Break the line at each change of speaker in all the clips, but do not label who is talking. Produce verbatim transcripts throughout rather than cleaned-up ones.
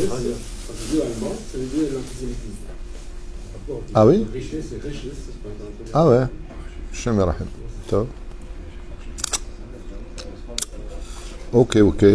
Richesse, parce que Dieu allemand, ça veut dire l'antisémitisme.
Ah oui?
Richesse, c'est richesse, c'est pas un
Ah ouais. Shem Rahim. Top. Ok, ok.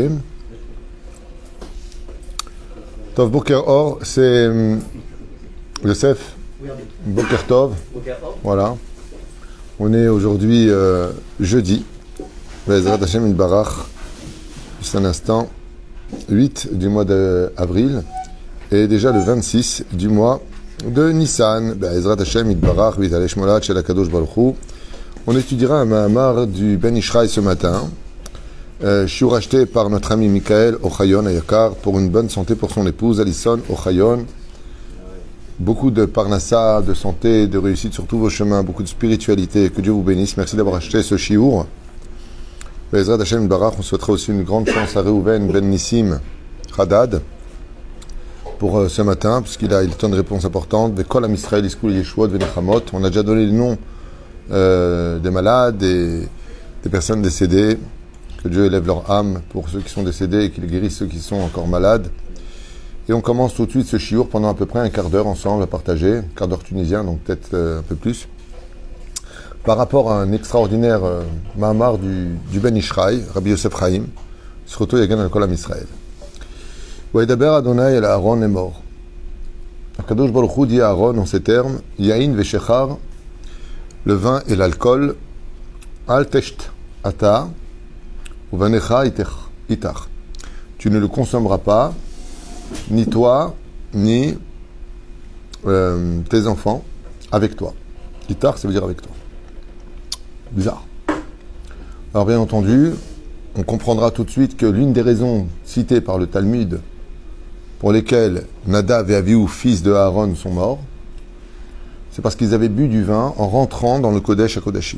Tov Boker Or, c'est Youssef. Boker Tov. Voilà. On est aujourd'hui euh, jeudi. Bezrat Hashem Yitbarach. Juste un instant. huit du mois d'avril. Et déjà le vingt-six du mois de Nissan. Bezrat Hashem Yitbarach. V'yitalesh Molad Shel HaKadosh Baruch Hu. On étudiera un Mahamar du Ben Ishraï ce matin. Euh, je suis racheté par notre ami Michael Ochayon Ayakar pour une bonne santé pour son épouse Alison Ochayon. Beaucoup de parnassa, de santé, de réussite sur tous vos chemins, beaucoup de spiritualité. Que Dieu vous bénisse. Merci d'avoir acheté ce chiour. Bezrat Hashem Barach, on souhaiterait aussi une grande chance à Reuven Ben Nissim Haddad pour euh, ce matin, puisqu'il a eu le temps de réponses importantes. Vekol Am Israël Iskul Yeshuot Venechamot. On a déjà donné le nom euh, des malades et des personnes décédées. Que Dieu élève leur âme pour ceux qui sont décédés et qu'il guérisse ceux qui sont encore malades. Et on commence tout de suite ce chiour pendant à peu près un quart d'heure ensemble à partager, un quart d'heure tunisien, donc peut-être euh, un peu plus, par rapport à un extraordinaire euh, Mahamar du, du Ben Ishraï, Rabbi Yosef Chaim, surtout Yagan al-Kol Am Israël. Waïdaber Adonai el Aaron est mort. Akadosh Baruch Hu dit à Aaron en ces termes, Yain veshechar, le vin et l'alcool, al tesht ata, tu ne le consommeras pas, ni toi, ni euh, tes enfants, avec toi. Itar, ça veut dire avec toi. Bizarre. Alors bien entendu, on comprendra tout de suite que l'une des raisons citées par le Talmud pour lesquelles Nadav et Avihu, fils de Aaron, sont morts, c'est parce qu'ils avaient bu du vin en rentrant dans le Kodesh à Kodashim.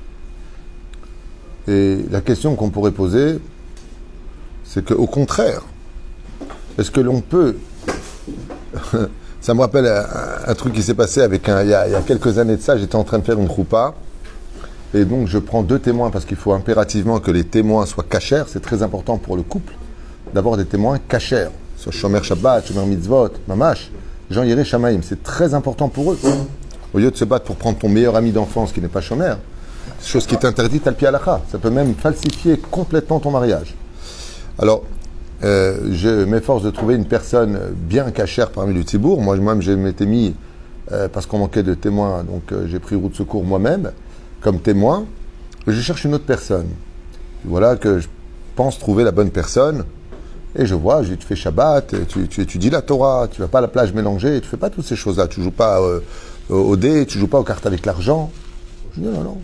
Et la question qu'on pourrait poser, c'est qu'au contraire, est-ce que l'on peut... Ça me rappelle un, un truc qui s'est passé avec un, il, y a, il y a quelques années de ça, j'étais en train de faire une choupa, et donc je prends deux témoins, parce qu'il faut impérativement que les témoins soient cachers, c'est très important pour le couple, d'avoir des témoins cachers, soit Shomer Shabbat, Shomer Mitzvot, Mamash, Jean Yireh Shamaim, c'est très important pour eux. Au lieu de se battre pour prendre ton meilleur ami d'enfance qui n'est pas Shomer, chose qui est interdite al pi halacha. Ça peut même falsifier complètement ton mariage. Alors, euh, je m'efforce de trouver une personne bien cachère parmi le Tzibour. Moi, moi-même, je m'étais mis, euh, parce qu'on manquait de témoins, donc euh, j'ai pris route de secours moi-même, comme témoin. Et je cherche une autre personne. Voilà que je pense trouver la bonne personne. Et je vois, je dis, tu fais Shabbat, tu, tu étudies la Torah, tu vas pas à la plage mélanger, tu fais pas toutes ces choses-là. Tu joues pas euh, au dé, tu joues pas aux cartes avec l'argent. Je dis, non, non.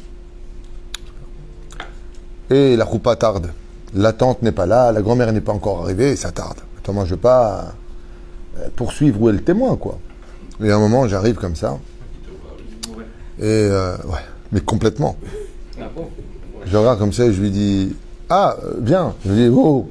Et la choupa tarde. La tante n'est pas là, la grand-mère n'est pas encore arrivée, ça tarde. Attends, moi je ne veux pas poursuivre où est le témoin, quoi. Et à un moment, j'arrive comme ça. Et euh, ouais, mais complètement. Je regarde comme ça et je lui dis, ah, viens. Je lui dis, oh.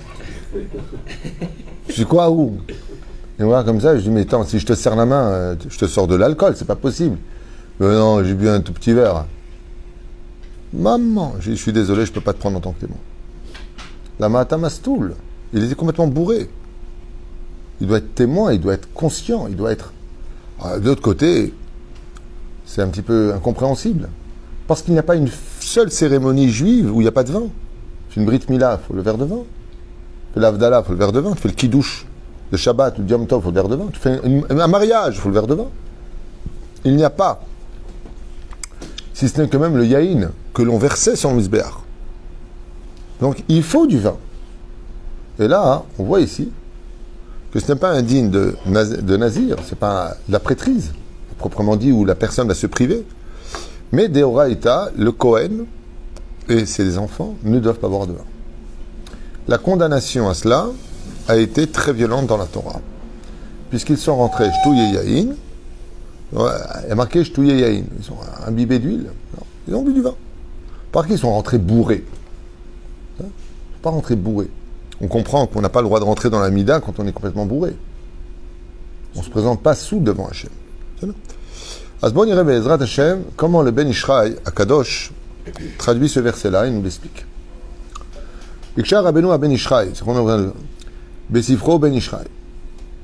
Je dis quoi, où? Et voilà, comme ça, je dis, mais attends, si je te serre la main, je te sors de l'alcool, c'est pas possible. Mais non, j'ai bu un tout petit verre. Maman, je suis désolé, je ne peux pas te prendre en tant que témoin. La Mahata-Mastoul, il était complètement bourré. Il doit être témoin, il doit être conscient, il doit être... Alors, de l'autre côté, c'est un petit peu incompréhensible. Parce qu'il n'y a pas une seule cérémonie juive où il n'y a pas de vin. Tu fais une Brit Mila, il faut le verre de vin. Tu fais l'Avdallah, il faut le verre de vin. Tu fais le Kiddush, le Shabbat, le Yom Tov, il faut le verre de vin. Tu fais un mariage, il faut le verre de vin. Il n'y a pas, si ce n'est que même le yaïn que l'on versait sur le misbéach. Donc il faut du vin. Et là, hein, on voit ici que ce n'est pas indigne de, de nazir, ce n'est pas la prêtrise, proprement dit, où la personne va se priver. Mais Deoraïta, le Kohen et ses enfants ne doivent pas boire de vin. La condamnation à cela a été très violente dans la Torah, puisqu'ils sont rentrés Shtouye Yaïn. Il y a marqué Shtouye Yaïn. Ils sont imbibés d'huile. Ils ont bu du vin. Par qui ils sont rentrés bourrés. Ils ne sont pas rentrés bourrés. On comprend qu'on n'a pas le droit de rentrer dans la Mida quand on est complètement bourré. On ne se présente pas sous devant Hachem. Asbon Yireh Be'ezrat Hachem, comment le Ben Ishraï, à Kadosh, traduit ce verset-là, il nous l'explique. Ikshar Rabbeinu à Ben Ishraï, c'est qu'on a Besifro Ben Ishraï.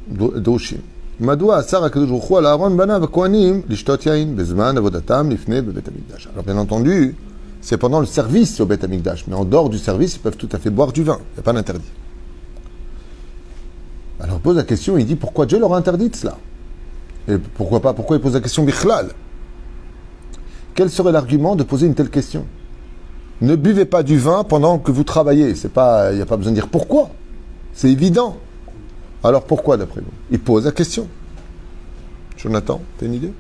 דרושים. מדוע אסר הקדוש ברוך הוא על אהרון בניו הכהנים לשתות יין בזמן עבודתם לפני בבית המקדש? Alors bien entendu, c'est pendant le service au Beth Amikdash, mais en dehors du service, ils peuvent tout à fait boire du vin, il n'y a pas d'interdit. Alors il pose la question, il dit pourquoi Dieu leur a interdit cela? Et pourquoi pas? Pourquoi il pose la question bichlal? Quel serait l'argument de poser une telle question? Ne buvez pas du vin pendant que vous travaillez. C'est pas, il n'y a pas besoin de dire pourquoi. C'est évident. Alors pourquoi d'après vous? Il pose la question. Jonathan, t'as une idée?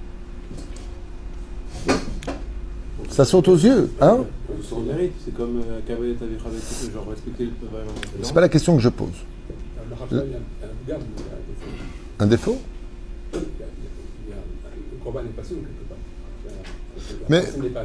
Ça saute aux yeux, hein?
Son mérite, c'est comme Kabbalah Tavich avec genre respecter le peuple.
C'est pas la question que je pose. Un défaut?
Le combat n'est pas sûr quelque part.
Mais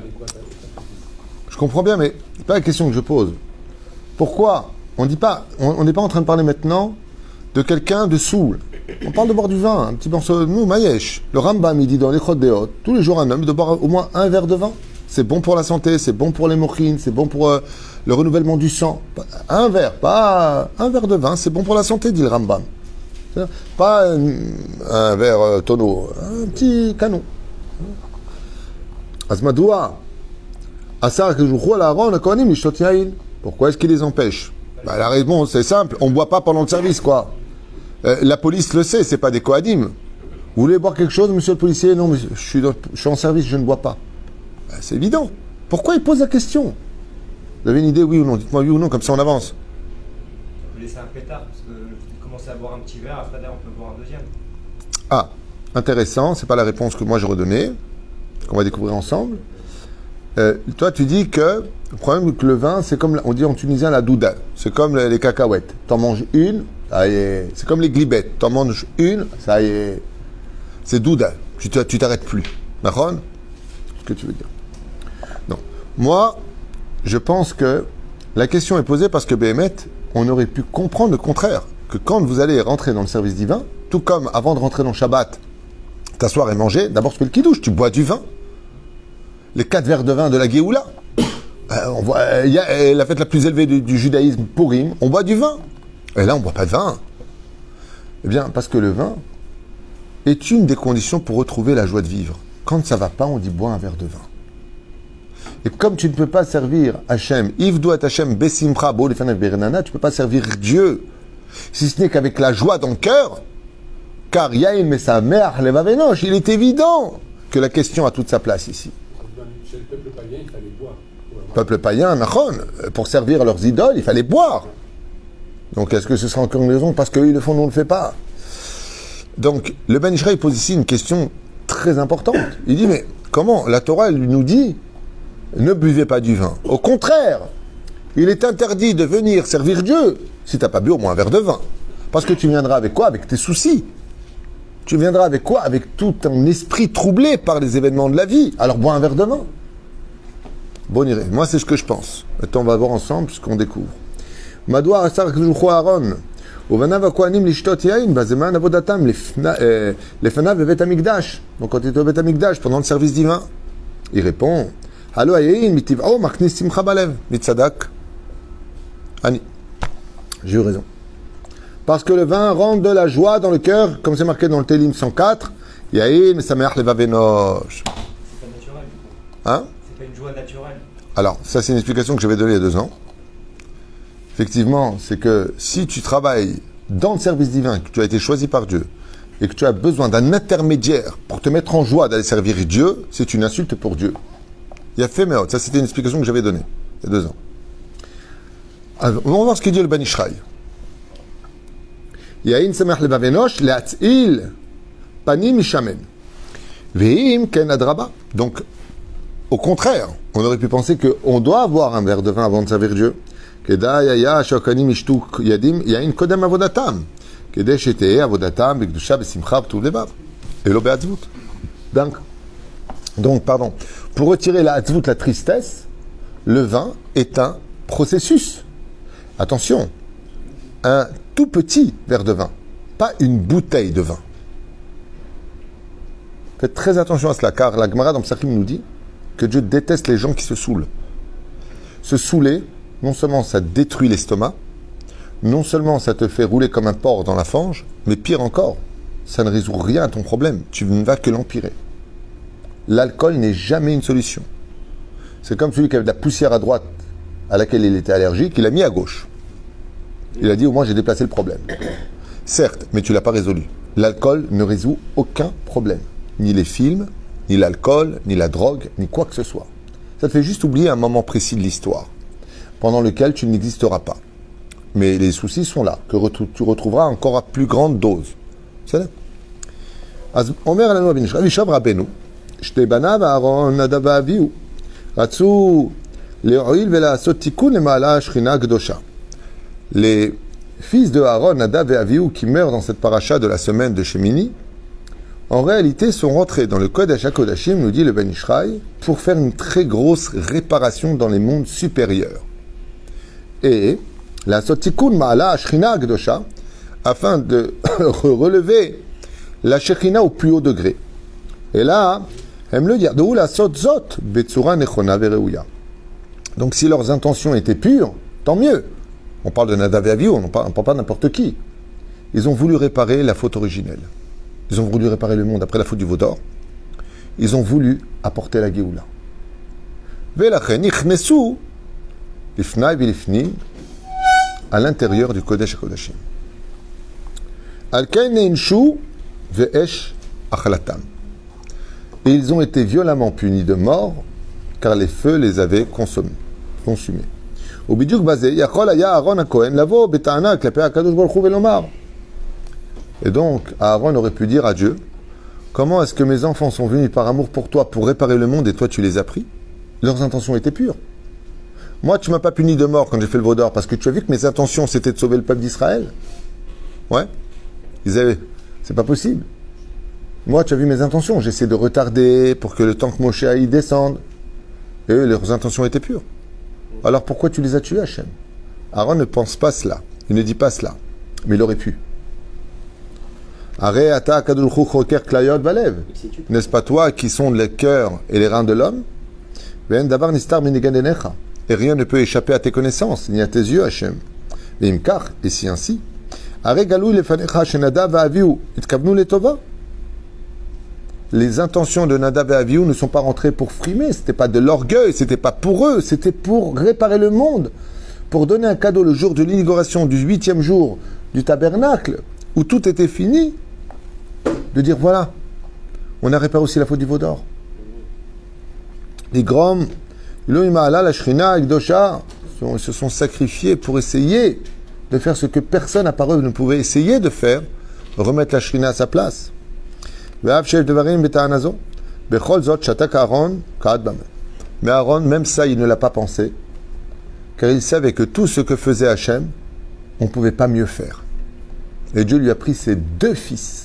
je comprends bien, mais c'est pas la question que je pose. Pourquoi on dit pas, on n'est pas en train de parler maintenant de quelqu'un de saoul. On parle de boire du vin, un petit morceau. Nous, Mayesh, le Rambam, il dit dans les Chodéot, tous les jours un homme doit boire au moins un verre de vin. C'est bon pour la santé, c'est bon pour les mochines, c'est bon pour euh, le renouvellement du sang. Un verre, pas un verre de vin, c'est bon pour la santé, dit le Rambam. Pas un, un verre euh, tonneau, un petit canon. Asmadoua. Pourquoi est-ce qu'il les empêche? Bah, la réponse, c'est simple, on ne boit pas pendant le service, quoi. Euh, la police le sait, c'est pas des Kohanim. Vous voulez boire quelque chose, monsieur le policier? Non, monsieur, je suis, dans, je suis en service, je ne bois pas. Bah, c'est évident. Pourquoi il pose la question? Vous avez une idée, oui ou non? Dites-moi oui ou non, comme ça on avance.
On peut laisser un pétard, parce que commencer à boire un petit verre, après on peut boire un deuxième.
Ah, intéressant, c'est pas la réponse que moi j'ai redonnée, qu'on va découvrir ensemble. Euh, toi, tu dis que le problème c'est que le vin, c'est comme, on dit en tunisien, la douda. C'est comme les, les cacahuètes. T'en manges une, ça y est. C'est comme les glibettes. T'en manges une, ça y est. C'est douda. Tu t'arrêtes plus. D'accord? Ce que tu veux dire. Non. Moi, je pense que la question est posée parce que Béhémet, on aurait pu comprendre le contraire. Que quand vous allez rentrer dans le service divin, tout comme avant de rentrer dans le Shabbat, t'asseoir et manger, d'abord tu fais le kidouche, tu bois du vin. Les quatre verres de vin de la Géoula. Euh, on voit, il y a la fête la plus élevée du, du judaïsme, Purim, on boit du vin. Et là, on ne boit pas de vin. Eh bien, parce que le vin est une des conditions pour retrouver la joie de vivre. Quand ça ne va pas, on dit bois un verre de vin. Et comme tu ne peux pas servir Hachem, Ivdou et Hachem Besimcha Bo Lefanav Berenana, tu ne peux pas servir Dieu, si ce n'est qu'avec la joie dans le cœur, car Yaïn Mesamer Levavenosh, il est évident que la question a toute sa place ici.
Chez le peuple païen, il fallait boire.
Peuple païen, Nachon, pour servir leurs idoles, il fallait boire. Donc est-ce que ce sera encore une raison? Parce qu'eux, ils le font, nous, on ne le fait pas. Donc, le Ben Ishraï pose ici une question très importante. Il dit, mais comment? La Torah, elle nous dit, ne buvez pas du vin. Au contraire, il est interdit de venir servir Dieu si tu n'as pas bu au moins un verre de vin. Parce que tu viendras avec quoi? Avec tes soucis. Tu viendras avec quoi? Avec tout ton esprit troublé par les événements de la vie. Alors bois un verre de vin. Bon, iré. Moi, c'est ce que je pense. Maintenant, on va voir ensemble ce qu'on découvre. Madoua asar k'juchu Aaron. Uvanav hakohanim lishtot yain bazeman avodatam lefanav bevet hamikdash. Donc, quand il était au Bet Hamikdash, pendant le service divin, il répond Halo hayain mitiv'o maknis simcha balev mitzadak. Ani. J'ai eu raison. Parce que le vin rentre de la joie dans le cœur, comme c'est marqué dans le Télim cent quatre. Yain mesameach levavenosh.
C'est pas naturel.
Hein?
C'est pas une joie naturelle.
Alors, ça c'est une explication que j'avais donnée il y a deux ans. Effectivement, c'est que si tu travailles dans le service divin, que tu as été choisi par Dieu, et que tu as besoin d'un intermédiaire pour te mettre en joie d'aller servir Dieu, c'est une insulte pour Dieu. Il y a fait meot. Ça c'était une explication que j'avais donnée il y a deux ans. Alors, on va voir ce qu'il dit le Ben Ishraï. Yain samech levavenosh le'atzil panim mishamen. Ve'im ken adraba. Donc, au contraire, on aurait pu penser qu'on doit avoir un verre de vin avant de servir Dieu. Kedai yaya shokanim ishtuk yadim yain kodem avodatam. Kedai sheteh avodatam b'kedusha b'simcha b'tuv levav. Et lo be'atzvut. Donc, donc, pardon, pour retirer la atzvut, la tristesse, le vin est un processus. Attention, un tout petit verre de vin, pas une bouteille de vin. Faites très attention à cela, car la Gemara dans Psachim nous dit que Dieu déteste les gens qui se saoulent. Se saouler, non seulement ça détruit l'estomac, non seulement ça te fait rouler comme un porc dans la fange, mais pire encore, ça ne résout rien à ton problème. Tu ne vas que l'empirer. L'alcool n'est jamais une solution. C'est comme celui qui avait de la poussière à droite à laquelle il était allergique, il l'a mis à gauche. Il a dit au moins j'ai déplacé le problème. Certes, mais tu ne l'as pas résolu. L'alcool ne résout aucun problème. Ni les films, ni l'alcool, ni la drogue, ni quoi que ce soit. Ça te fait juste oublier un moment précis de l'histoire, pendant lequel tu n'existeras pas. Mais les soucis sont là, que tu retrouveras encore à plus grande dose. C'est là. Omer alanu Rabbi Nishra, Vishav Rabbeinu, Shte banav Aaron Nadav ve'Avihu, Ratzu le'oil ve'la'asot tikun le'ma'ala Shechina Kedosha. Les fils de Aaron, Nadav et Avihu, qui meurent dans cette paracha de la semaine de Shemini, en réalité sont rentrés dans le Kodesh HaKodashim, nous dit le Ben Ishraï, pour faire une très grosse réparation dans les mondes supérieurs. Et la Sotikun Ma'ala Shechina Kedosha, afin de relever la Shechina au plus haut degré. Et là, hem le dire, d'où la Sotzot Betsura Nechona Vereuya. Donc si leurs intentions étaient pures, tant mieux. On parle de Nadav et Avihu, on ne parle pas n'importe qui. Ils ont voulu réparer la faute originelle. Ils ont voulu réparer le monde après la faute du veau d'or. Ils ont voulu apporter la Géoula. Velachen ichnesu lifnai vilifnim à l'intérieur du Kodesh HaKodashim. Alken neinshu ve'esh achalatam. Et ils ont été violemment punis de mort car les feux les avaient consommés, consumés. ובדיוק בזה יכול היה אהרון הכהן לבוא בטענה כלפי הקדוש ברוך הוא ולומר. Et donc, Aaron aurait pu dire à Dieu, comment est-ce que mes enfants sont venus par amour pour toi pour réparer le monde et toi tu les as pris? Leurs intentions étaient pures. Moi, tu m'as pas puni de mort quand j'ai fait le veau d'or parce que tu as vu que mes intentions c'était de sauver le peuple d'Israël. Ouais. Ils avaient, c'est pas possible. Moi, tu as vu mes intentions, j'essaie de retarder pour que le temps que Moshe aille descende. Et eux, leurs intentions étaient pures. Alors pourquoi tu les as tués, Hachem? Aaron ne pense pas cela. Il ne dit pas cela. Mais il aurait pu. N'est-ce pas toi qui sondes les cœurs et les reins de l'homme? Et rien ne peut échapper à tes connaissances, ni à tes yeux, Hachem. Et si ainsi, les intentions de Nadav et Avihu ne sont pas rentrées pour frimer, c'était pas de l'orgueil, c'était pas pour eux, c'était pour réparer le monde, pour donner un cadeau le jour de l'inauguration du huitième jour du tabernacle, où tout était fini, de dire voilà, on a réparé aussi la faute du veau d'or. Les Grom, la Shrina, Ekdosha, ils se sont sacrifiés pour essayer de faire ce que personne à part eux ne pouvait essayer de faire, remettre la Shrina à sa place. Mais Aaron, même ça, il ne l'a pas pensé, car il savait que tout ce que faisait Hachem, on ne pouvait pas mieux faire. Et Dieu lui a pris ses deux fils.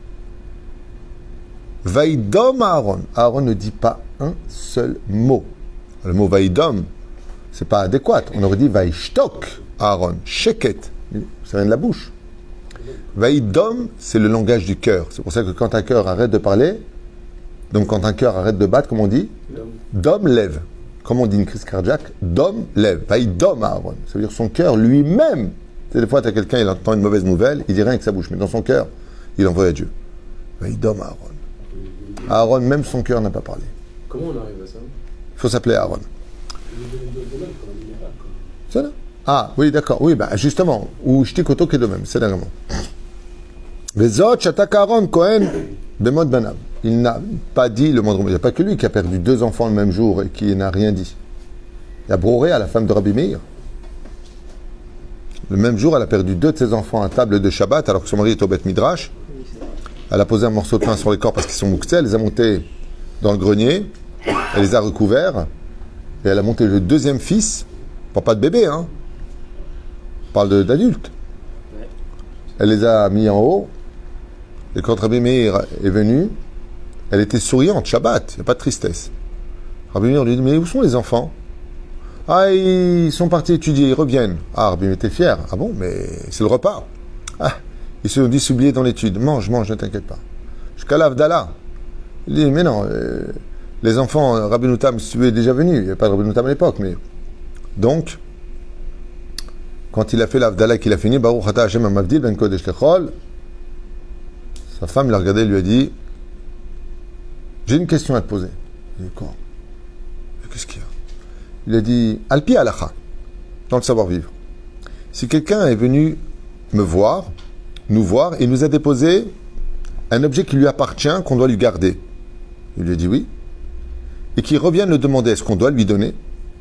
Vaïdom Aaron. Aaron ne dit pas un seul mot. Le mot Vaïdom, c'est pas adéquat. On aurait dit Vaïshtok Aaron. Sheket. Ça vient de la bouche. Vaïdom, c'est le langage du cœur. C'est pour ça que quand un cœur arrête de parler, donc quand un cœur arrête de battre, comme on dit, Dom lève. Comme on dit une crise cardiaque, Dom lève. Vaïdom Aaron. Ça veut dire son cœur lui-même. Des fois, tu as quelqu'un, il entend une mauvaise nouvelle, il dit rien avec sa bouche, mais dans son cœur, il envoie à Dieu. Vaïdom Aaron. Aaron, même son cœur n'a pas parlé.
Comment on arrive à ça?
Il faut s'appeler Aaron. C'est là. Ah, oui, d'accord. Oui, bah, justement. Ou Shtikoto qui est de même. C'est là vraiment. Vezot, Shatak Aaron, Cohen, Bemod Banav. Il n'a pas dit le moindre mot. Il n'y a pas que lui qui a perdu deux enfants le même jour et qui n'a rien dit. Il y a Broré, à la femme de Rabbi Meir. Le même jour, elle a perdu deux de ses enfants à table de Shabbat alors que son mari est au Beth Midrash. Elle a posé un morceau de pain sur les corps parce qu'ils sont mouxés. Elle les a montés dans le grenier. Elle les a recouverts. Et elle a monté le deuxième fils. Pas de bébé, hein. On parle d'adultes. Elle les a mis en haut. Et quand Rabbi Meir est venu, elle était souriante, Shabbat, il n'y a pas de tristesse. Rabbi Meir lui dit, mais où sont les enfants? Ah, ils sont partis étudier, ils reviennent. Ah, Rabbi Meir était fier. Ah bon, mais c'est le repas. Ah, ils se sont dit s'oublier dans l'étude. Mange, mange, ne t'inquiète pas. Jusqu'à l'Avdallah. Il dit, mais non, euh, les enfants, Rabbi Noutam, si tu es déjà venu, il n'y avait pas de Rabbi Noutam à l'époque, mais... Donc, quand il a fait l'Avdallah, qu'il a fini, Baruch Ata Hashem Amavdil Ben Kodesh Lechol, sa femme l'a regardé et lui a dit, j'ai une question à te poser. Il a dit, quoi? Qu'est-ce qu'il y a? Il a dit, Alpi Alacha, dans le savoir-vivre. Si quelqu'un est venu me voir, nous voir, et nous a déposé un objet qui lui appartient, qu'on doit lui garder. Il lui a dit oui. Et qu'il revienne le demander, est-ce qu'on doit lui donner?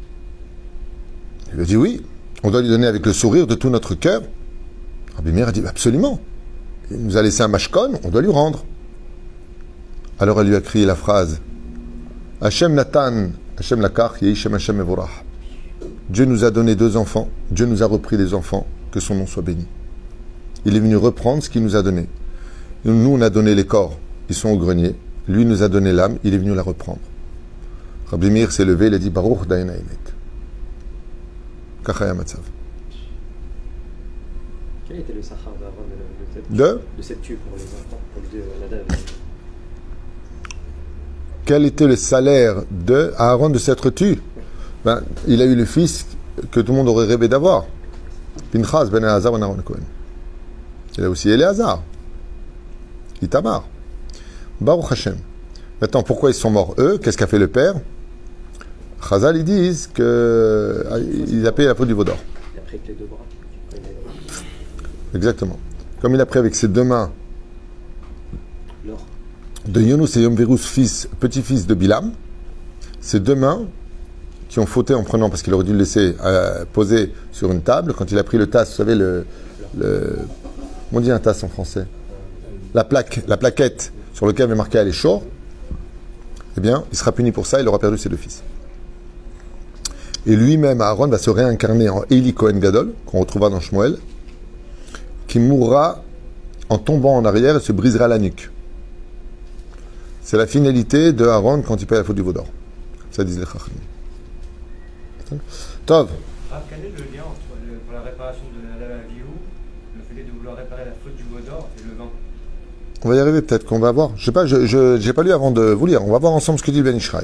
Il lui a dit oui. On doit lui donner avec le sourire de tout notre cœur. Rabbi Meir a dit absolument. Il nous a laissé un mashkon, on doit lui rendre. Alors elle lui a crié la phrase Hashem Natan, Hashem Lakach, Yehishem Hashem Evorach. Dieu nous a donné deux enfants, Dieu nous a repris des enfants, que son nom soit béni. Il est venu reprendre ce qu'il nous a donné. Nous, on a donné les corps, ils sont au grenier. Lui nous a donné l'âme, il est venu la reprendre. Rabbi Meir s'est levé, il a dit Baruch Dayan Haemet. Kachaya Matzav.
Quel était le sachar d'Aaron
de,
de cette tue pour les enfants, pour les deux Nadav?
Quel était le salaire de Aaron de s'être tué? Ben, il a eu le fils que tout le monde aurait rêvé d'avoir. Pinchas ben Elazar ben Aaron Cohen. Il a aussi Éléazar. Itamar. Baruch Hashem. Maintenant, pourquoi ils sont morts eux? Qu'est-ce qu'a fait le père? Chazal, ils disent qu'il a payé la faute du veau d'or.
Il a pris avec les deux bras.
Exactement. Comme il a pris avec ses deux mains
l'or
de Yonus et Yomverus, fils, petit-fils de Bilam, ses deux mains qui ont fauté en prenant, parce qu'il aurait dû le laisser euh, poser sur une table. Quand il a pris le tasse, vous savez, le, le on dit un tasse en français, la plaque, la plaquette sur laquelle avait marqué Aléchor, eh bien, il sera puni pour ça, il aura perdu ses deux fils. Et lui-même, Aaron, va se réincarner en Eli Cohen Gadol, qu'on retrouvera dans Shmuel, qui mourra en tombant en arrière et se brisera la nuque. C'est la finalité de Aaron quand il paye la faute du veau d'or. Ça disent les Chachamim. Tov.
Rav, quel est le lien entre le, pour la réparation de la Avihu, le fait de vouloir réparer la faute du veau d'or et le vin?
On va y arriver peut-être qu'on va voir. Je sais pas, je n'ai pas lu avant de vous lire. On va voir ensemble ce que dit le Ben Ishraï.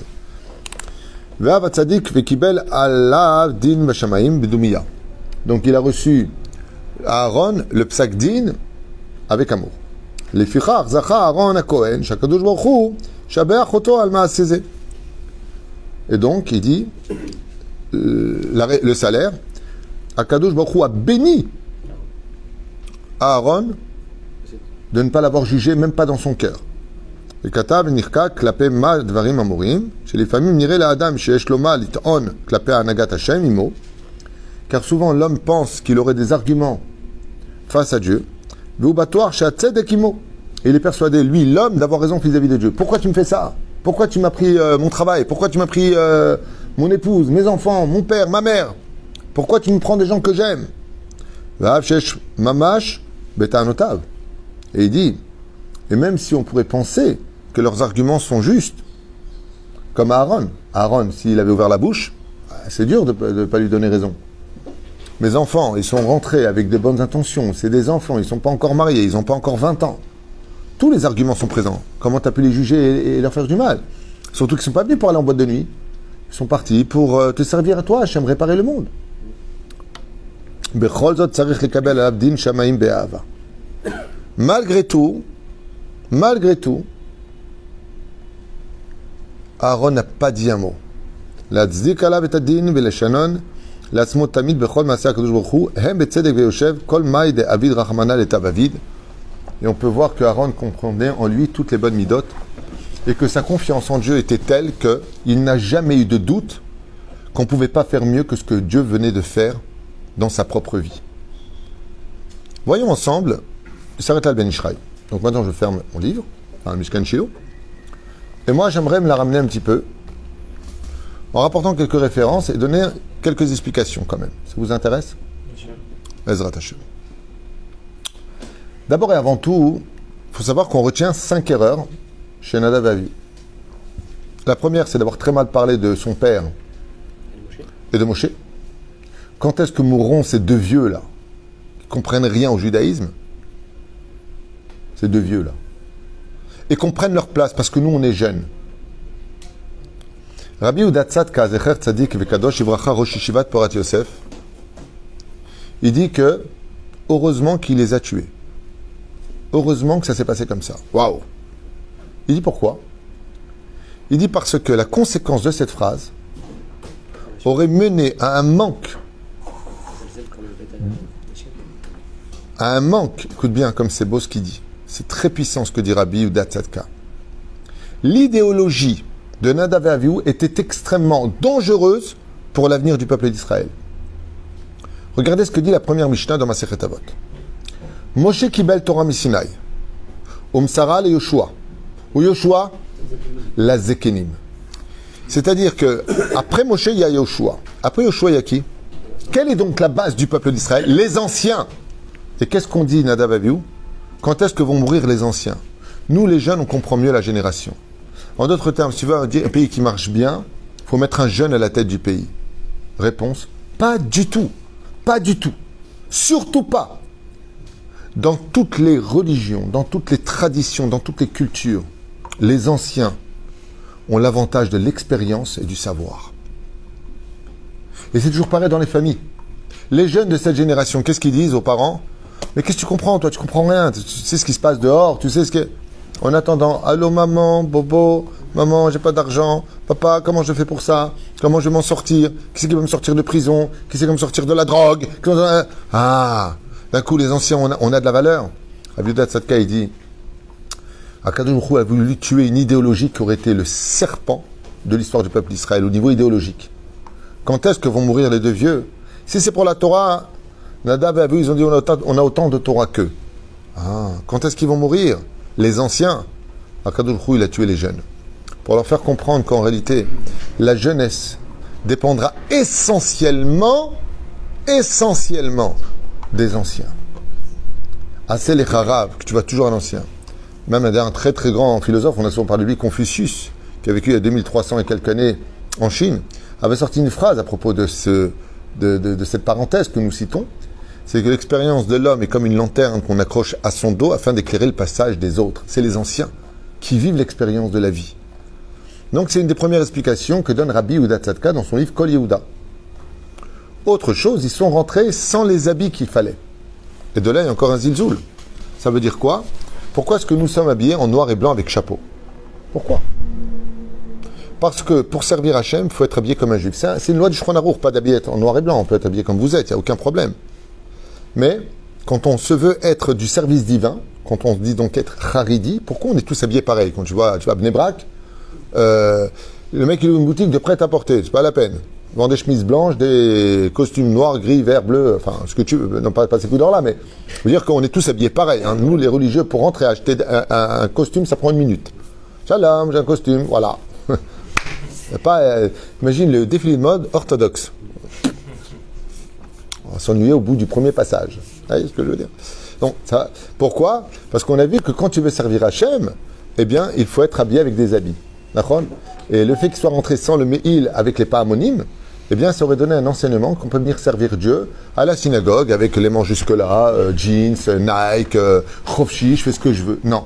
Donc il a reçu Aaron le psak din avec amour. Les fichar zacha Aaron a Cohen shakadosh baruch hu shabeach oto al ma'aseh. Et donc il dit euh, la, le salaire, Akadosh baruch hu a béni Aaron de ne pas l'avoir jugé, même pas dans son cœur. Et katav nirka klape ma dvarim amorim, chez les familles niré la adam sheyesh lo ma lit'on klape anagat Hashem imo, car souvent l'homme pense qu'il aurait des arguments face à Dieu. Veu batoar she'atzedek imo, et il est persuadé, lui, l'homme, d'avoir raison vis-à-vis de Dieu. Pourquoi tu me fais ça? Pourquoi tu m'as pris euh, mon travail? Pourquoi tu m'as pris euh, mon épouse, mes enfants, mon père, ma mère? Pourquoi tu me prends des gens que j'aime? Va'av sheyesh mamash beta'anotav. Et il dit, et même si on pourrait penser que leurs arguments sont justes, comme Aaron. Aaron, s'il avait ouvert la bouche, c'est dur de ne pas lui donner raison. Mes enfants, ils sont rentrés avec de bonnes intentions. C'est des enfants, ils ne sont pas encore mariés, ils n'ont pas encore vingt ans. Tous les arguments sont présents. Comment tu as pu les juger et, et leur faire du mal? Surtout qu'ils ne sont pas venus pour aller en boîte de nuit. Ils sont partis pour euh, te servir à toi, Hachem, réparer le monde. Malgré tout, malgré tout, Aaron n'a pas dit un mot. La tzdik alav et adin ve'leshanon l'atzmot tamid bechol maaseh hakadosh baruch hu hem betzedek ve'yoshev kol mai de avid rachmana letav avid. Et on peut voir que Aaron comprenait en lui toutes les bonnes midotes et que sa confiance en Dieu était telle qu'il n'a jamais eu de doute qu'on ne pouvait pas faire mieux que ce que Dieu venait de faire dans sa propre vie. Voyons ensemble, il s'arrête là le Ben Ishraï. Donc maintenant je ferme mon livre, enfin, Mishkan Shiloh. Et moi, j'aimerais me la ramener un petit peu en rapportant quelques références et donner quelques explications quand même. Ça vous intéresse? Ezrat Hashem. D'abord et avant tout, il faut savoir qu'on retient cinq erreurs chez Nadav et Avihu. La première, c'est d'avoir très mal parlé de son père et de Moshe. Quand est-ce que mourront ces deux vieux-là, qui ne comprennent rien au judaïsme? Ces deux vieux-là. Et qu'on prenne leur place, parce que nous, on est jeunes. Rabbi Uda Tzadka, Zecher Tzadik Vekadosh Ivracha Rosh Yeshivat Porat Yosef, Il dit que, heureusement qu'il les a tués. Heureusement que ça s'est passé comme ça. Waouh! Il dit pourquoi? Il dit parce que la conséquence de cette phrase aurait mené à un manque, à un manque, écoute bien comme c'est beau ce qu'il dit, c'est très puissant ce que dit Rabbi Yehuda Tzadka. L'idéologie de Nadav et Avihu était extrêmement dangereuse pour l'avenir du peuple d'Israël. Regardez ce que dit la première Mishnah dans Masechet Avot. Moshe Kibel Torah Misinaï, Umsara le Yoshua, ou Yoshua la Zekenim. C'est-à-dire que après Moshe, il y a Yoshua. Après Yoshua, il y a qui? Quelle est donc la base du peuple d'Israël? Les anciens. Et qu'est-ce qu'on dit, Nadav et Avihu? Quand est-ce que vont mourir les anciens? Nous, les jeunes, on comprend mieux la génération. En d'autres termes, si tu veux dire un pays qui marche bien, il faut mettre un jeune à la tête du pays. Réponse, pas du tout. Pas du tout. Surtout pas. Dans toutes les religions, dans toutes les traditions, dans toutes les cultures, les anciens ont l'avantage de l'expérience et du savoir. Et c'est toujours pareil dans les familles. Les jeunes de cette génération, qu'est-ce qu'ils disent aux parents? Mais qu'est-ce que tu comprends? Toi, tu comprends rien. Tu sais ce qui se passe dehors. Tu sais ce que... En attendant, allô maman, bobo, maman, j'ai pas d'argent. Papa, comment je fais pour ça? Comment je vais m'en sortir? Qui c'est qui va me sortir de prison? Qui c'est qui va me sortir de la drogue? Ah, d'un coup, les anciens, on a, on a de la valeur. Rabbi Yehuda Tzadka, il dit, Akadosh Baruch Hu a voulu tuer une idéologie qui aurait été le serpent de l'histoire du peuple d'Israël au niveau idéologique. Quand est-ce que vont mourir les deux vieux? Si c'est pour la Torah, Nadav et Avihu, ils ont dit on a autant, on a autant de Torah qu'eux. Ah, quand est-ce qu'ils vont mourir? Les anciens. Akadosh Baruch Hu, il a tué les jeunes. Pour leur faire comprendre qu'en réalité, la jeunesse dépendra essentiellement, essentiellement des anciens. Assez les Harav, que tu vois toujours un ancien. Même un très très grand philosophe, on a souvent parlé de lui, Confucius, qui a vécu il y a deux mille trois cents et quelques années en Chine, avait sorti une phrase à propos de, ce, de, de, de cette parenthèse que nous citons. C'est que l'expérience de l'homme est comme une lanterne qu'on accroche à son dos afin d'éclairer le passage des autres. C'est les anciens qui vivent l'expérience de la vie. Donc c'est une des premières explications que donne Rabbi Yehuda Tzadka dans son livre Kol Yehuda. Autre chose, ils sont rentrés sans les habits qu'il fallait. Et de là, il y a encore un zilzoul. Ça veut dire quoi? Pourquoi est-ce que nous sommes habillés en noir et blanc avec chapeau? Pourquoi? Parce que pour servir Hachem, il faut être habillé comme un juif. C'est une loi du Shulchan Aruch, pas d'habiller en noir et blanc. On peut être habillé comme vous êtes, il n'y a aucun problème. Mais quand on se veut être du service divin, quand on se dit donc être haridi, pourquoi on est tous habillés pareil? Quand tu vois, tu vois Bnei Brak, euh, le mec il ouvre une boutique de prêt-à-porter, c'est pas la peine. Il vend des chemises blanches, des costumes noirs, gris, verts, bleus, enfin ce que tu veux, non pas, pas ces couleurs-là, mais je veux dire qu'on est tous habillés pareil. Hein. Nous les religieux, pour rentrer acheter un, un, un costume, ça prend une minute. Shalom, j'ai un costume, voilà. Pas, euh, imagine le défilé de mode orthodoxe. On va s'ennuyer au bout du premier passage. Vous voyez ce que je veux dire? Donc, ça, pourquoi? Parce qu'on a vu que quand tu veux servir Hachem, eh bien, il faut être habillé avec des habits. D'accord? Et le fait qu'il soit rentré sans le Me'il avec les pas homonymes, eh bien, ça aurait donné un enseignement qu'on peut venir servir Dieu à la synagogue avec les manches jusque-là, euh, jeans, Nike, euh, Chofshi, je fais ce que je veux. Non.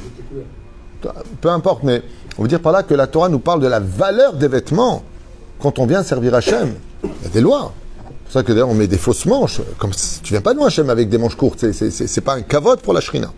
Peu importe, mais on veut dire par là que la Torah nous parle de la valeur des vêtements quand on vient servir Hachem. Il y a des lois. C'est pour ça que d'ailleurs on met des fausses manches. Comme si tu viens pas de loin Hachem avec des manches courtes. C'est, c'est, c'est, c'est pas un kavod pour la shrina.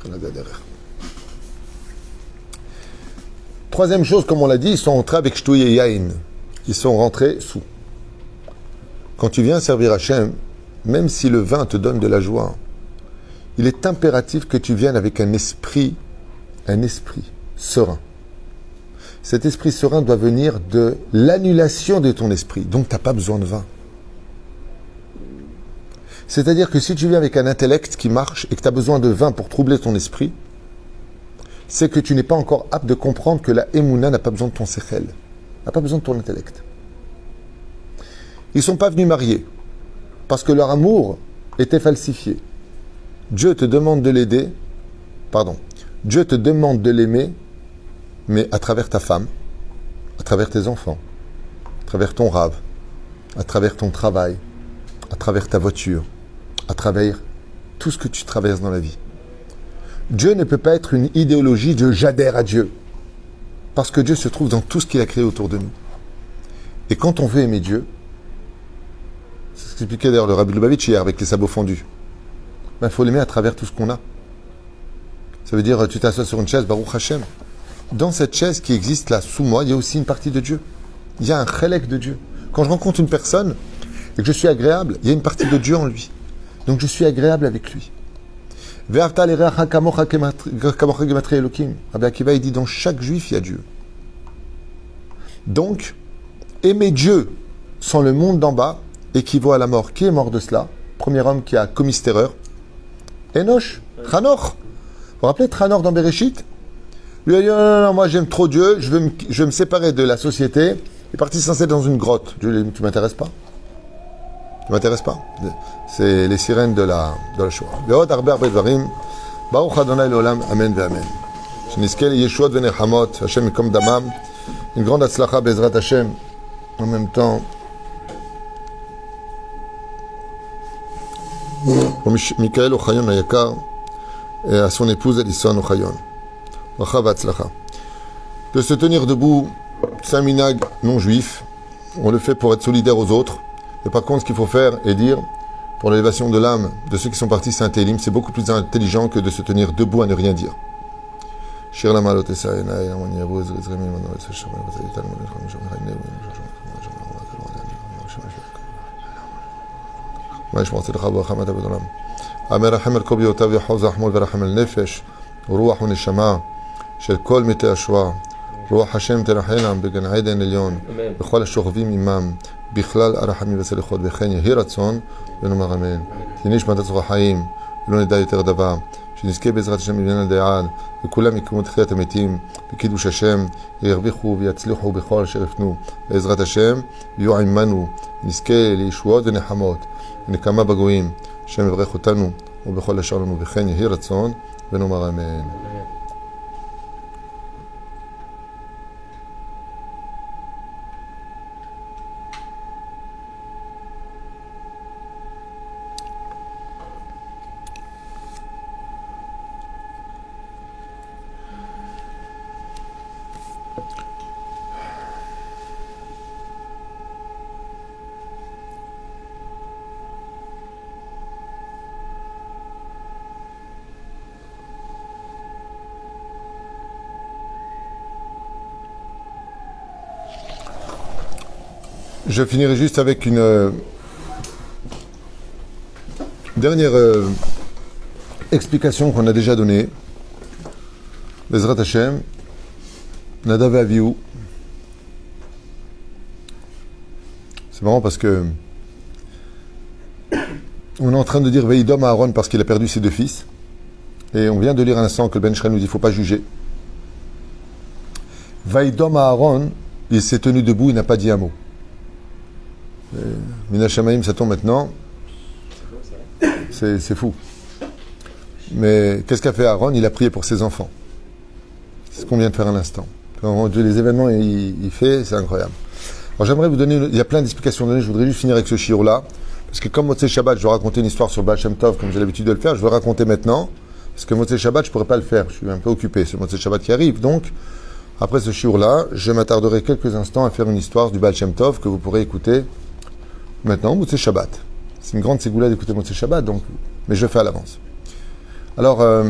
Troisième chose, comme on l'a dit, ils sont rentrés avec Shtouy et Yain. Ils sont rentrés sous. Quand tu viens servir Hachem, même si le vin te donne de la joie, il est impératif que tu viennes avec un esprit, un esprit serein. Cet esprit serein doit venir de l'annulation de ton esprit. Donc, tu n'as pas besoin de vin. C'est-à-dire que si tu viens avec un intellect qui marche et que tu as besoin de vin pour troubler ton esprit, c'est que tu n'es pas encore apte de comprendre que la Emouna n'a pas besoin de ton sechel, n'a pas besoin de ton intellect. Ils ne sont pas venus marier parce que leur amour était falsifié. Dieu te demande de l'aider, pardon, Dieu te demande de l'aimer, mais à travers ta femme, à travers tes enfants, à travers ton rave, à travers ton travail, à travers ta voiture, à travers tout ce que tu traverses dans la vie. Dieu ne peut pas être une idéologie de j'adhère à Dieu, parce que Dieu se trouve dans tout ce qu'il a créé autour de nous. Et quand on veut aimer Dieu, qu'expliquait d'ailleurs le Rabbi Lubavitch hier avec les sabots fendus. Il faut l'aimer à travers tout ce qu'on a. Ça veut dire, tu t'assois sur une chaise, Baruch Hashem. Dans cette chaise qui existe là, sous moi, il y a aussi une partie de Dieu. Il y a un chélek de Dieu. Quand je rencontre une personne et que je suis agréable, il y a une partie de Dieu en lui. Donc je suis agréable avec lui. Rabbi Akiva, il dit, dans chaque juif, il y a Dieu. Donc, aimer Dieu sans le monde d'en bas équivaut à la mort. Qui est mort de cela? Premier homme qui a commis cette erreur. Enoch, Hanor. Vous vous rappelez Hanor dans Bereshit? Lui a dit, non, non, non, moi j'aime trop Dieu, je veux, me, je veux me séparer de la société. Il est parti s'installer dans une grotte. Dieu lui a dit, tu m'intéresses pas? Tu m'intéresses pas? C'est les sirènes de la, de la Shoah. Ve'od arbe arbe dvarim, Baruch Adonai le'olam, amen ve'amen. Shniskel yeshuot ve'nechamot, Hashem yikom damam, une grande atzlacha bezrat Hashem. En même temps, Michael Ochayon Ayakar et à son épouse Alison Ochayon. De se tenir debout, c'est un minag non juif. On le fait pour être solidaire aux autres. Et par contre, ce qu'il faut faire et dire pour l'élévation de l'âme de ceux qui sont partis, c'est un télim. C'est beaucoup plus intelligent que de se tenir debout à ne rien dire. המרחם על כל ביותיו יחוז רחמו ורחם על נפש ורוח ונשמה של כל מתי השואה. רוח השם תרחם בגן עדן עליון וכל השוכבים עמם בכלל הרחמים והסליחות, וכן יהי רצון ונאמר אמן. תהי נשמת צרור החיים ולא נדע יותר דבר, שנזכה בעזרת השם מבניין הדעת וכולם יקיימו תחיית המתים בקידוש השם, וירוויחו ויצליחו בכל אשר יפנו בעזרת השם, ויהיו עמנו, נזכה לישועות ונחמות ונקמה בגויים. השם יברך אותנו ובכל אשר לנו, וכן יהי רצון ונאמר אמן. Je finirai juste avec une euh, dernière euh, explication qu'on a déjà donnée. Bezrat Hashem, Nadav et Avihu. C'est marrant parce que on est en train de dire Veidom à Aaron parce qu'il a perdu ses deux fils. Et on vient de lire un instant que le Ben Shrei nous dit qu'il ne faut pas juger. Veidom à Aaron, il s'est tenu debout, il n'a pas dit un mot. Mina Shamaim, ça tombe maintenant. C'est, c'est fou. Mais qu'est-ce qu'a fait Aaron? Il a prié pour ses enfants. C'est ce qu'on vient de faire à l'instant. Les événements il, il fait, c'est incroyable. Alors j'aimerais vous donner, il y a plein d'explications données, je voudrais juste finir avec ce shiur là. Parce que comme Motzei Shabbat, je vais raconter une histoire sur Baal Shem Tov, comme j'ai l'habitude de le faire, je vais raconter maintenant. Parce que Motzei Shabbat, je ne pourrais pas le faire. Je suis un peu occupé, c'est Motzei Shabbat qui arrive. Donc, après ce shiur là, je m'attarderai quelques instants à faire une histoire du Baal Shem Tov que vous pourrez écouter maintenant, Motzei Shabbat. C'est une grande ségoula d'écouter Motzei Shabbat, donc, mais je le fais à l'avance. Alors, euh,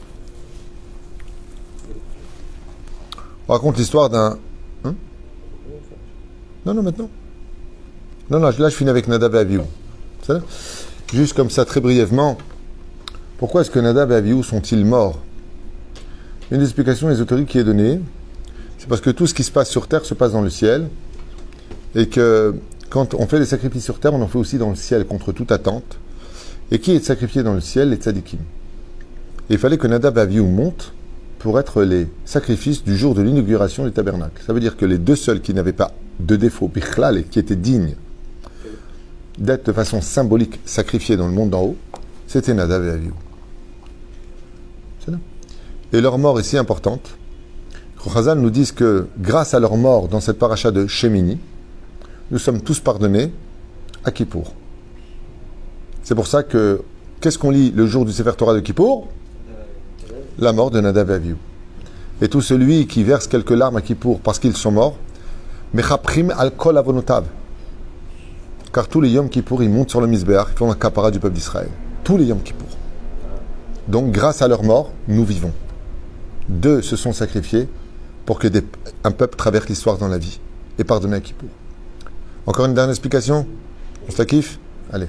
on raconte l'histoire d'un... Hein non, non, maintenant. Non, non, là je finis avec Nadav et Avihu. Juste comme ça, très brièvement, pourquoi est-ce que Nadav et Avihu sont-ils morts? Une explication ésotérique qui est donnée, c'est parce que tout ce qui se passe sur terre se passe dans le ciel, et que quand on fait des sacrifices sur terre, on en fait aussi dans le ciel contre toute attente. Et qui est sacrifié dans le ciel? Les tzadikim. Et il fallait que Nadav et Avihu montent pour être les sacrifices du jour de l'inauguration du tabernacle. Ça veut dire que les deux seuls qui n'avaient pas de défaut, bichlal, et qui étaient dignes d'être de façon symbolique sacrifiés dans le monde d'en haut, c'était Nadav et Avihu. C'est là. Et leur mort est si importante. Chazal nous disent que grâce à leur mort dans cette paracha de Shemini, nous sommes tous pardonnés à Kippour. C'est pour ça que, qu'est-ce qu'on lit le jour du Sefer Torah de Kippour? La mort de Nadav et Avihu. Et tout celui qui verse quelques larmes à Kippour parce qu'ils sont morts, Mechaprim al kol avonotav. car tous les Yom Kippour, ils montent sur le Misbéach, ils font la capara du peuple d'Israël. Tous les Yom Kippour. Donc, grâce à leur mort, nous vivons. Deux se sont sacrifiés pour que des, un peuple traverse l'histoire dans la vie et pardonne à Kippour. Encore une dernière explication? On se la kiffe? Allez.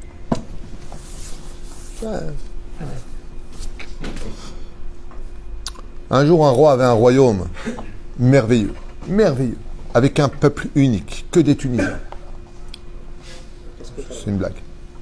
Un jour, un roi avait un royaume merveilleux, merveilleux, avec un peuple unique, que des Tunisiens. C'est une blague.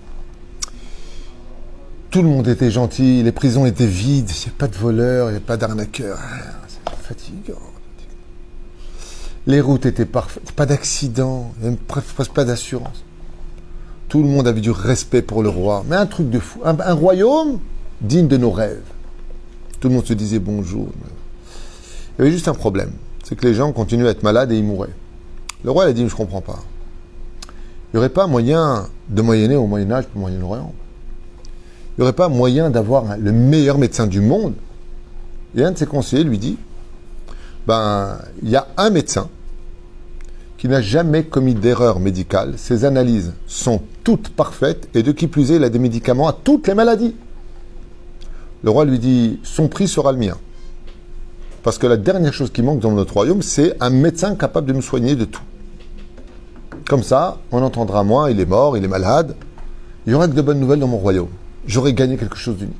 Tout le monde était gentil, les prisons étaient vides, il n'y a pas de voleurs, il n'y a pas d'arnaqueurs. C'est fatigant. Les routes étaient parfaites, pas d'accident, il n'y avait presque pas d'assurance. Tout le monde avait du respect pour le roi, mais un truc de fou, un, un royaume digne de nos rêves. Tout le monde se disait bonjour. Il y avait juste un problème, c'est que les gens continuaient à être malades et ils mouraient. Le roi il a dit, je ne comprends pas. Il n'y aurait pas moyen de moyenner au Moyen-Âge pour le Moyen-Orient. Il n'y aurait pas moyen d'avoir le meilleur médecin du monde. Et un de ses conseillers lui dit, ben, il y a un médecin qui n'a jamais commis d'erreur médicale. Ses analyses sont toutes parfaites et de qui plus est, il a des médicaments à toutes les maladies. Le roi lui dit, son prix sera le mien. Parce que la dernière chose qui manque dans notre royaume, c'est un médecin capable de nous soigner de tout. Comme ça, on entendra moins, il est mort, il est malade. Il y aura que de bonnes nouvelles dans mon royaume. J'aurais gagné quelque chose d'unique.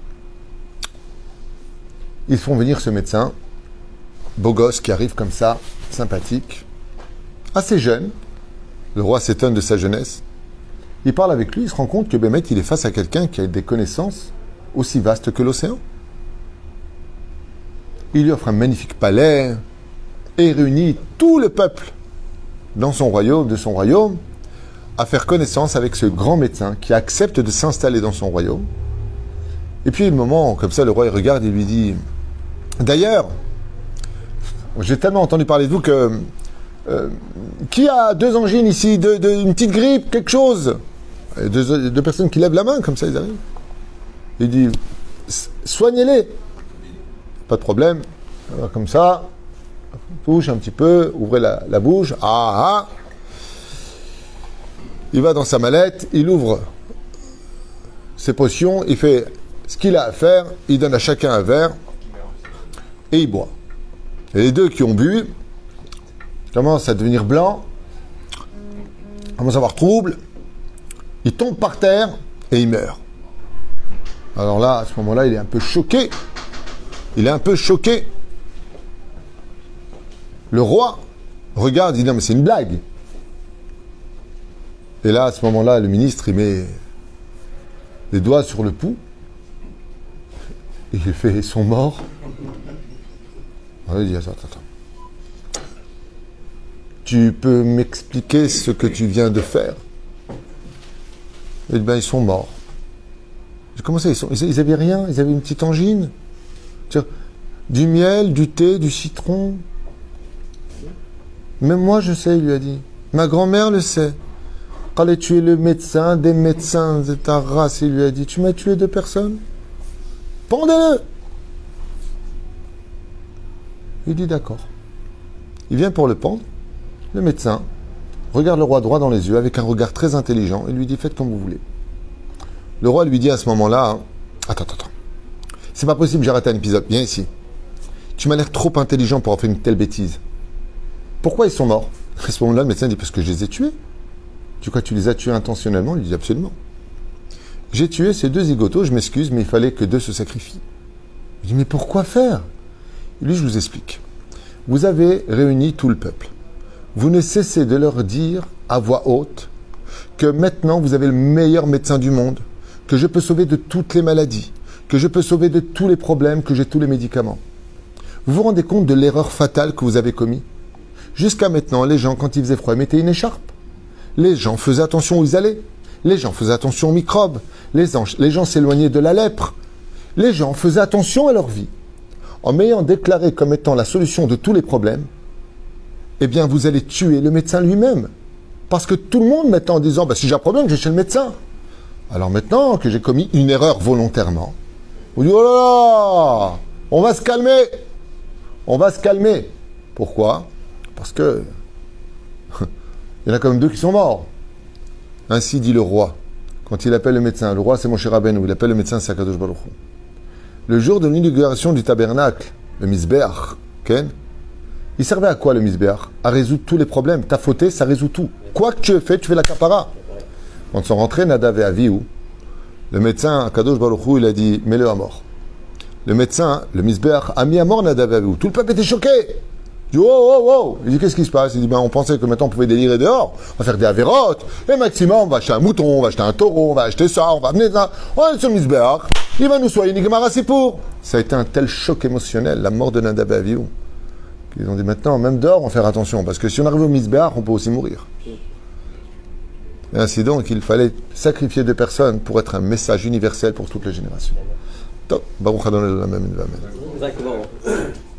Ils font venir ce médecin, beau gosse qui arrive comme ça, sympathique, assez jeune. Le roi s'étonne de sa jeunesse. Il parle avec lui, il se rend compte que Bémet, il est face à quelqu'un qui a des connaissances aussi vastes que l'océan. Il lui offre un magnifique palais et réunit tout le peuple dans son royaume, de son royaume, à faire connaissance avec ce grand médecin qui accepte de s'installer dans son royaume. Et puis, le moment, comme ça, le roi il regarde et lui dit, d'ailleurs, j'ai tellement entendu parler de vous que euh, qui a deux angines ici, deux, deux, une petite grippe, quelque chose? Deux, deux personnes qui lèvent la main, comme ça, ils arrivent. Il dit, soignez-les. Pas de problème. Alors, comme ça, touche un petit peu, ouvrez la, la bouche. Ah, ah. Il va dans sa mallette, il ouvre ses potions, il fait ce qu'il a à faire, il donne à chacun un verre et il boit. Et les deux qui ont bu commencent à devenir blancs, commencent à avoir trouble, ils tombent par terre et ils meurent. Alors là, à ce moment-là, il est un peu choqué. Il est un peu choqué. Le roi regarde, il dit non mais c'est une blague. Et là, à ce moment-là, le ministre, il met les doigts sur le pouls. Et il fait, ils sont morts. Alors, il dit, attends, attends. Tu peux m'expliquer ce que tu viens de faire? Il dit, ben, ils sont morts. J'ai commencé, ils, sont, ils avaient rien, ils avaient une petite angine. Du miel, du thé, du citron. Même moi, je sais, il lui a dit. Ma grand-mère le sait. Allez tuer le médecin, des médecins de ta race, il lui a dit, tu m'as tué deux personnes? Pendez-le! Il dit d'accord. Il vient pour le pendre. Le médecin regarde le roi droit dans les yeux avec un regard très intelligent et lui dit, faites comme vous voulez. Le roi lui dit à ce moment-là, attends, attends, attends. C'est pas possible, j'ai raté un épisode. Viens ici. Tu m'as l'air trop intelligent pour en faire une telle bêtise. Pourquoi ils sont morts? À ce moment-là, le médecin dit, parce que je les ai tués. Tu crois que tu les as tués intentionnellement? Il dit absolument. J'ai tué ces deux zigotos, je m'excuse, mais il fallait que deux se sacrifient. Il dit, mais pourquoi faire? Et lui, je vous explique. Vous avez réuni tout le peuple. Vous ne cessez de leur dire à voix haute que maintenant vous avez le meilleur médecin du monde, que je peux sauver de toutes les maladies, que je peux sauver de tous les problèmes, que j'ai tous les médicaments. Vous vous rendez compte de l'erreur fatale que vous avez commise? Jusqu'à maintenant, les gens, quand il faisait froid, ils mettaient une écharpe. Les gens faisaient attention où ils allaient. Les gens faisaient attention aux microbes. Les, les gens s'éloignaient de la lèpre. Les gens faisaient attention à leur vie. En m'ayant déclaré comme étant la solution de tous les problèmes, eh bien, vous allez tuer le médecin lui-même. Parce que tout le monde, maintenant, en disant, bah, si j'ai un problème, je vais chez le médecin. Alors maintenant que j'ai commis une erreur volontairement, vous dites, oh là là, on va se calmer. On va se calmer. Pourquoi? Parce que il y en a quand même deux qui sont morts. Ainsi dit le roi. Quand il appelle le médecin, le roi c'est Moshe Rabbeinu, il appelle le médecin c'est Akadosh Baruch Hu. Le jour de l'inauguration du tabernacle, le Mizbeach, Ken, il servait à quoi le Mizbeach? À résoudre tous les problèmes. T'as fauté, ça résout tout. Quoi que tu aies fait, tu fais la kapara. Quand ils sont rentrés, Nadav et Avihu, le médecin Akadosh Baruch Hu, il a dit mets-le à mort. Le médecin, le Mizbeach, a mis à mort Nadav et Avihu. Tout le peuple était choqué. Il dit oh oh oh. Il dit qu'est-ce qui se passe? Il dit ben on pensait que maintenant on pouvait délirer dehors, on va faire des avérotes, et maximum on va acheter un mouton, on va acheter un taureau, on va acheter ça, on va amener ça. On est sur le Mizbeach, il va nous soigner Nigmara c'est pour. Ça a été un tel choc émotionnel, la mort de Nadav et Avihu. Ils ont dit maintenant, même dehors, on va faire attention, parce que si on arrive au Mizbeach, on peut aussi mourir. Et ainsi donc, il fallait sacrifier deux personnes pour être un message universel pour toutes les générations. Top. Baruch Adonai Olam, amen.
Exactement.